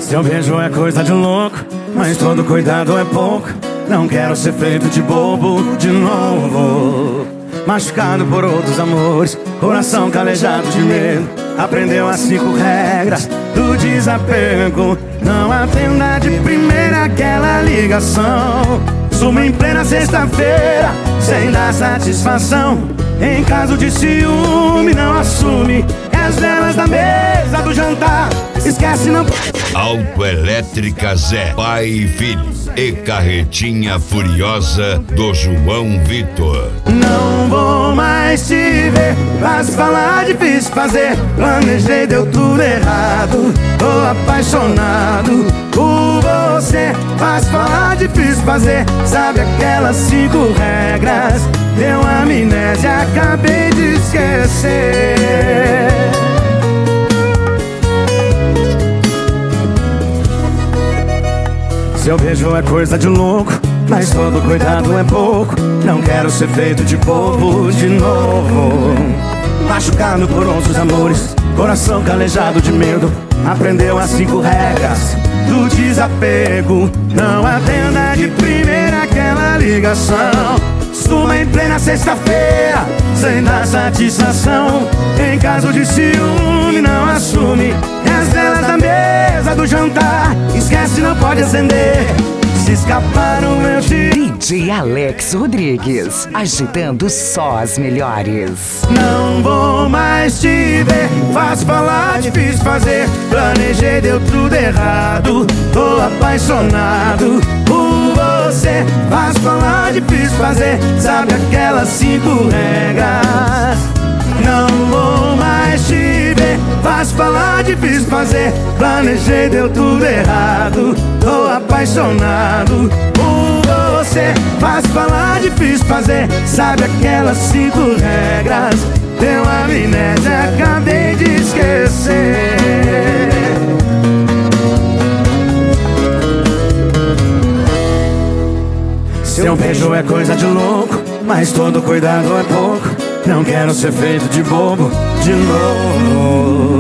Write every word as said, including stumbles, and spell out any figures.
Seu beijo é coisa de louco, mas todo cuidado é pouco. Não quero ser feito de bobo de novo. Machucado por outros amores, coração calejado de medo. Aprendeu as cinco regras do desapego. Não atenda de primeira aquela ligação. Suma em plena sexta-feira, sem dar satisfação. Em caso de ciúme, não assume. É as velas da mesa do jantar, esquece não. Autoelétrica Zé, pai e filho, e carretinha furiosa do João Vitor. Não vou mais te ver, fácil falar, difícil fazer. Planejei, deu tudo errado. Tô apaixonado por você. Fácil falar, difícil fazer. Sabe aquelas cinco regras? Deu amnésia, acabei de esquecer. Seu beijo é coisa de louco, mas todo cuidado é pouco. Não quero ser feito de bobo de novo. Machucado por outros amores, coração calejado de medo. Aprendeu as cinco regras do desapego. Não atenda de primeira aquela ligação. Suma em plena sexta-feira, sem dar satisfação. Em caso de ciúme, não assume. É as velas da mesa do jantar, esquece, não pode acender. Se escaparam, eu te... D J Alex Rodrigues, agitando só as melhores. Não vou mais te ver, fácil falar, difícil fazer. Planejei, deu tudo errado. Tô apaixonado por você. Fácil falar, difícil fazer. Sabe aquelas cinco regras? Não vou mais te ver, fácil falar, difícil fazer. Planejei, deu tudo errado. Tô apaixonado por você. Fácil falar, difícil fazer. Sabe aquelas cinco regras? Deu amnésia, acabei de esquecer. Seu beijo é coisa de louco, mas todo cuidado é pouco. Não quero ser feito de bobo de novo.